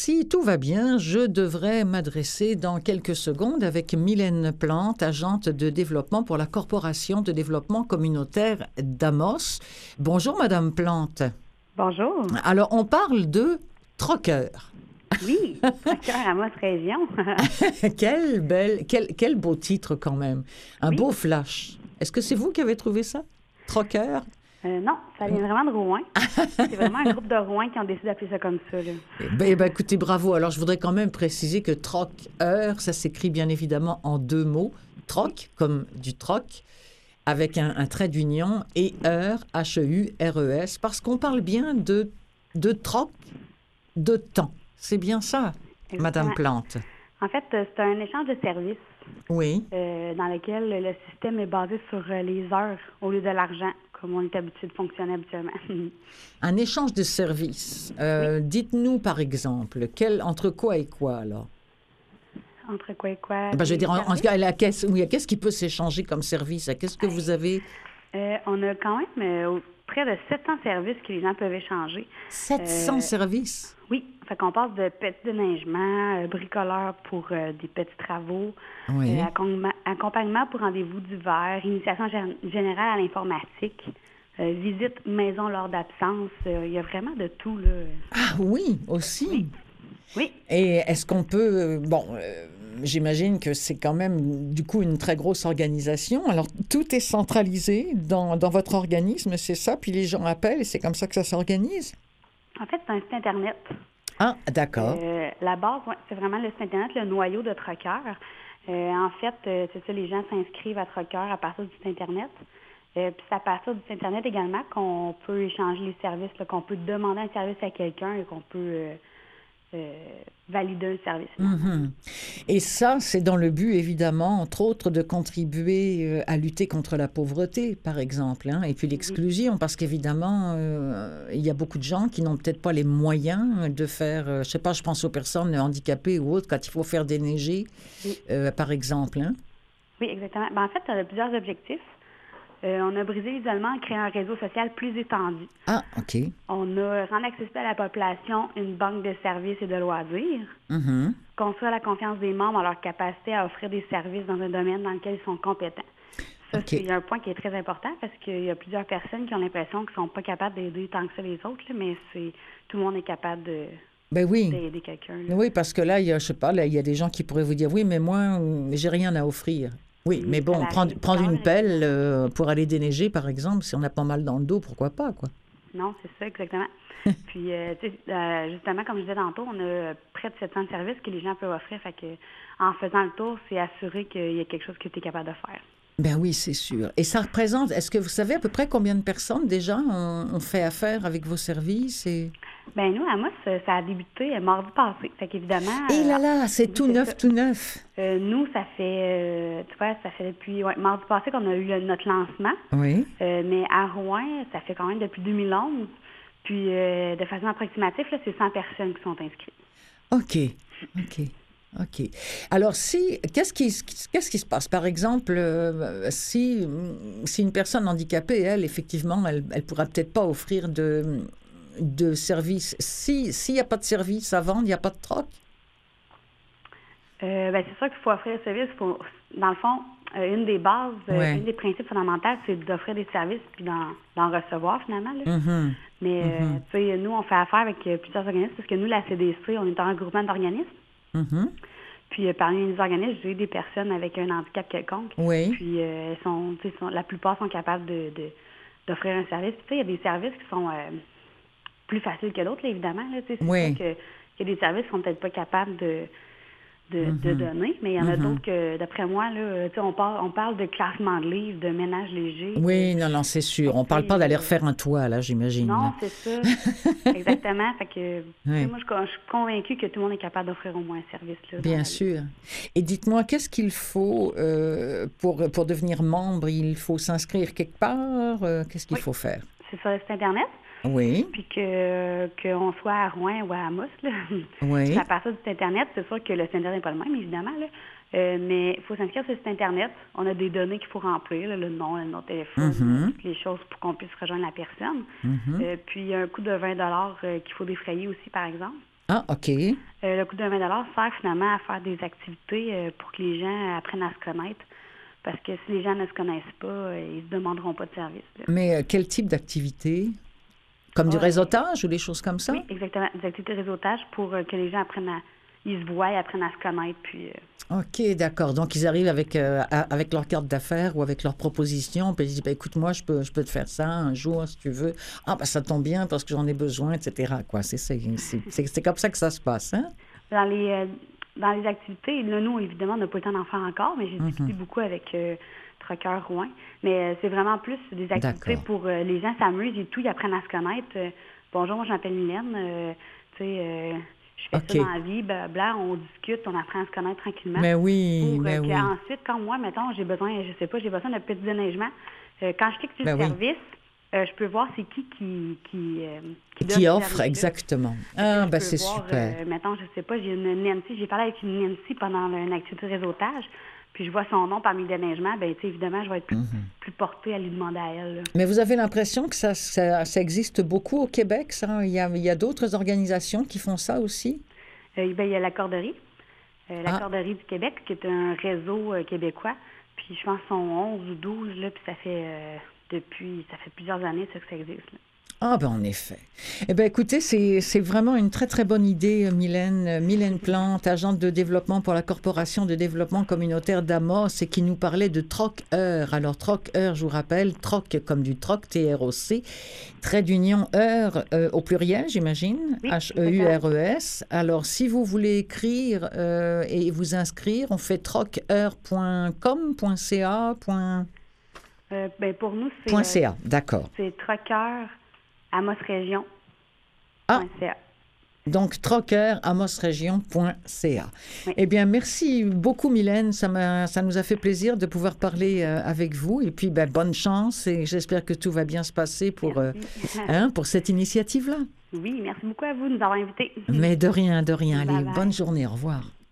si tout va bien, je devrais m'adresser dans quelques secondes avec Mylène Plante, agente de développement pour la Corporation de développement communautaire d'Amos. Bonjour, Madame Plante. Bonjour. Alors, on parle de troqueur. Oui, troqueur Amos Région. Quel beau titre quand même. Un Oui. beau flash. Est-ce que c'est vous qui avez trouvé ça? Troqueur? Non, ça vient vraiment de Rouen. C'est vraiment un groupe de Rouen qui ont décidé d'appeler ça comme ça. Là. Écoutez, bravo. Alors, je voudrais quand même préciser que troqueur, ça s'écrit bien évidemment en deux mots. Troc, comme du troc, avec un trait d'union, et heure, H-E-U-R-E-S, parce qu'on parle bien de troc de temps. C'est bien ça, Exactement. Madame Plante. En fait, c'est un échange de services Oui. dans lequel le système est basé sur les heures au lieu de l'argent, comme on est habitué de fonctionner habituellement. Un échange de services. Oui. Dites-nous, par exemple, entre quoi et quoi, alors? Entre quoi et quoi? Je veux dire, services? qu'est-ce qui peut s'échanger comme service? Qu'est-ce que vous avez? On a quand même près de 700 services que les gens peuvent échanger. 700 services? Oui, fait qu'on passe de petits déneigements, bricoleurs pour des petits travaux, Oui. accompagnement pour rendez-vous d'hiver, initiation générale à l'informatique, visite maison lors d'absence. Il y a vraiment de tout, là. Ah oui, aussi. Oui. Oui. Et est-ce qu'on peut... j'imagine que c'est quand même, du coup, une très grosse organisation. Alors, tout est centralisé dans votre organisme, c'est ça? Puis les gens appellent et c'est comme ça que ça s'organise? En fait, c'est un site Internet. Ah, d'accord. La base, c'est vraiment le site Internet, le noyau de Troqueur. En fait, c'est ça, les gens s'inscrivent à Troqueur à partir du site Internet. Puis c'est à partir du site Internet également qu'on peut échanger les services, là, qu'on peut demander un service à quelqu'un et qu'on peut valider un service. Mm-hmm. Et ça, c'est dans le but, évidemment, entre autres, de contribuer à lutter contre la pauvreté, par exemple, hein, et puis l'exclusion, parce qu'évidemment, il y a beaucoup de gens qui n'ont peut-être pas les moyens de faire, je sais pas, je pense aux personnes handicapées ou autres, quand il faut faire déneiger, par exemple. Hein? Oui, exactement. En fait, on a plusieurs objectifs. On a brisé l'isolement en créant un réseau social plus étendu. Ah, OK. On a rendu accessible à la population une banque de services et de loisirs. Mm-hmm. Construire la confiance des membres en leur capacité à offrir des services dans un domaine dans lequel ils sont compétents. Ça, c'est un point qui est très important parce qu'il y a plusieurs personnes qui ont l'impression qu'ils ne sont pas capables d'aider tant que ça les autres, là, mais tout le monde est capable d'aider quelqu'un. Là. Oui, parce que là, il y a des gens qui pourraient vous dire, oui, mais moi, j'ai rien à offrir. Oui, mais bon, prendre une pelle pour aller déneiger, par exemple, si on a pas mal dans le dos, pourquoi pas, quoi? Non, c'est ça, exactement. Puis, justement, comme je disais tantôt, on a près de 700 services que les gens peuvent offrir. Fait que, en faisant le tour, c'est assurer qu'il y a quelque chose que tu es capable de faire. Ben oui, c'est sûr. Et ça représente, est-ce que vous savez à peu près combien de personnes déjà ont fait affaire avec vos services? Ben nous, à Amos, ça a débuté mardi passé. Fait qu'évidemment... Et là là, c'est tout neuf, tout neuf. Nous, ça fait, ça fait depuis mardi passé qu'on a eu notre lancement. Oui. Mais à Rouen, ça fait quand même depuis 2011. Puis, de façon approximative, là, c'est 100 personnes qui sont inscrites. OK. Alors, qu'est-ce qui se passe? Par exemple, si une personne handicapée, elle, effectivement, elle pourra peut-être pas offrir de service. S'il n'y a pas de service à vendre, il n'y a pas de troc? C'est sûr qu'il faut offrir des services. Dans le fond, une des bases, une des principes fondamentaux, c'est d'offrir des services puis d'en recevoir, finalement. Là. Mm-hmm. Mais, tu sais, nous, on fait affaire avec plusieurs organismes parce que nous, la CDC, on est un regroupement d'organismes. Mm-hmm. Puis, parmi les organismes, j'ai des personnes avec un handicap quelconque. Oui. Puis, la plupart sont capables d'offrir un service. Puis, tu sais, il y a des services qui sont plus faciles que d'autres, là, évidemment. Là, c'est sûr qu'il y a des services qui sont peut-être pas capables de donner, mais il y en a d'autres que, d'après moi, là, on parle de classement de livres, de ménage léger. Oui, non, c'est sûr. On parle pas d'aller refaire un toit, là, j'imagine. Non, là. c'est ça. Exactement. Fait que, moi, je suis convaincue que tout le monde est capable d'offrir au moins un service. Là, bien sûr. Et dites-moi, qu'est-ce qu'il faut pour devenir membre? Il faut s'inscrire quelque part? Qu'est-ce qu'il faut faire? C'est sur le site Internet. Oui. Puis qu'on soit à Rouen ou à Amos, là. Oui. À partir du site Internet, c'est sûr que le site Internet n'est pas le même, évidemment, là. Mais il faut s'inscrire sur le site Internet. On a des données qu'il faut remplir, là, le nom de téléphone, toutes les choses pour qu'on puisse rejoindre la personne. Puis il y a un coût de 20 $, qu'il faut défrayer aussi, par exemple. Ah, OK. Le coût de 20 sert finalement à faire des activités pour que les gens apprennent à se connaître. Parce que si les gens ne se connaissent pas, ils ne se demanderont pas de service. Là. Mais quel type d'activité? Comme du réseautage ou des choses comme ça? Oui, exactement. Des activités de réseautage pour que les gens apprennent ils se voient, apprennent à se connaître. Puis, OK, d'accord. Donc, ils arrivent avec leur carte d'affaires ou avec leur proposition, puis ils disent, ben, écoute, moi, je peux te faire ça un jour, si tu veux. Ah, ben, ça tombe bien parce que j'en ai besoin, etc. Quoi. C'est comme ça que ça se passe, hein? Dans les activités, là, nous, évidemment, on n'a pas le temps d'en faire encore, mais j'ai discuté beaucoup avec Trucker Rouen. Mais c'est vraiment plus des activités pour les gens s'amusent et tout, ils apprennent à se connaître. Bonjour, moi, je m'appelle Mylène. Je fais ça dans la vie, blablabla, on discute, on apprend à se connaître tranquillement. Mais oui, pour mais oui. Ensuite, quand moi, mettons, j'ai besoin de petit déneigement, quand je clique sur le service, je peux voir c'est qui offre, exactement. Ah, ben c'est super. Mettons, je sais pas, j'ai parlé avec une Nancy pendant une activité de réseautage, puis je vois son nom parmi les déneigements, bien, évidemment, je vais être plus portée à lui demander à elle. Là. Mais vous avez l'impression que ça existe beaucoup au Québec, ça? Il y a d'autres organisations qui font ça aussi? Il y a la Corderie. La Corderie du Québec, qui est un réseau québécois. Puis je pense qu'ils sont 11 ou 12, là, puis ça fait plusieurs années que ça existe. Là. Ah, ben en effet. Eh bien, écoutez, c'est vraiment une très, très bonne idée, Mylène. Mylène Plante, agente de développement pour la Corporation de développement communautaire d'Amos, et qui nous parlait de Troc-Heure. Alors, Troc-Heure, je vous rappelle, Troc comme du Troc, T-R-O-C, trait d'union Heure au pluriel, j'imagine, oui, H-E-U-R-E-S. Alors, si vous voulez écrire et vous inscrire, on fait trocheure.com, .ca, pour nous, c'est... .ca, d'accord. C'est Troc-Heure. amosregion.ca. Donc, trocker@amosregion.ca. Oui. Eh bien, merci beaucoup, Mylène. Ça nous a fait plaisir de pouvoir parler avec vous. Et puis, bonne chance et j'espère que tout va bien se passer pour cette initiative-là. Oui, merci beaucoup à vous de nous avoir invités. Mais de rien. Bye Allez, bye. bonne journée. Au revoir.